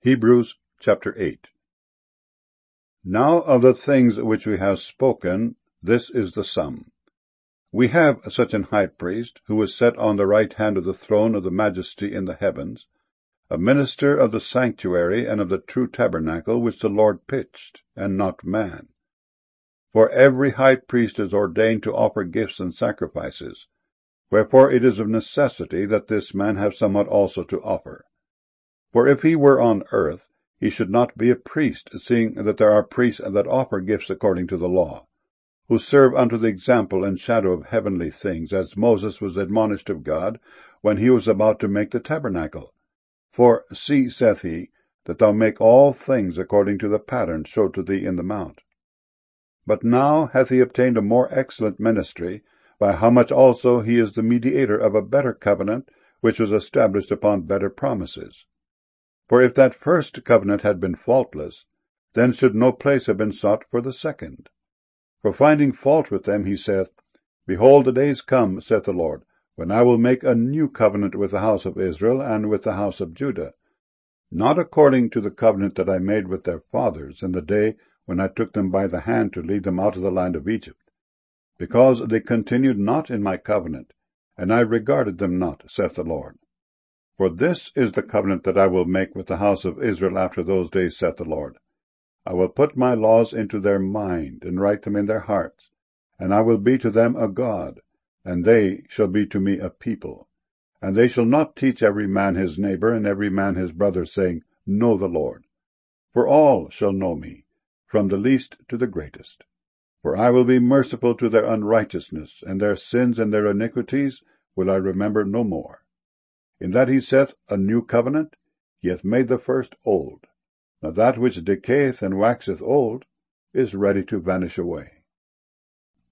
Hebrews chapter 8. Now of the things which we have spoken, this is the sum. We have such an high priest, who is set on the right hand of the throne of the majesty in the heavens, a minister of the sanctuary and of the true tabernacle which the Lord pitched, and not man. For every high priest is ordained to offer gifts and sacrifices, wherefore it is of necessity that this man have somewhat also to offer. For if he were on earth, he should not be a priest, seeing that there are priests that offer gifts according to the law, who serve unto the example and shadow of heavenly things, as Moses was admonished of God, when he was about to make the tabernacle. For, see, saith he, that thou make all things according to the pattern showed to thee in the mount. But now hath he obtained a more excellent ministry, by how much also he is the mediator of a better covenant, which was established upon better promises. For if that first covenant had been faultless, then should no place have been sought for the second. For finding fault with them, he saith, Behold, the days come, saith the Lord, when I will make a new covenant with the house of Israel and with the house of Judah, not according to the covenant that I made with their fathers in the day when I took them by the hand to lead them out of the land of Egypt, because they continued not in my covenant, and I regarded them not, saith the Lord. For this is the covenant that I will make with the house of Israel after those days, saith the Lord. I will put my laws into their mind, and write them in their hearts, and I will be to them a God, and they shall be to me a people. And they shall not teach every man his neighbor, and every man his brother, saying, Know the Lord. For all shall know me, from the least to the greatest. For I will be merciful to their unrighteousness, and their sins and their iniquities will I remember no more. In that he saith, A new covenant, he hath made the first old. Now that which decayeth and waxeth old is ready to vanish away.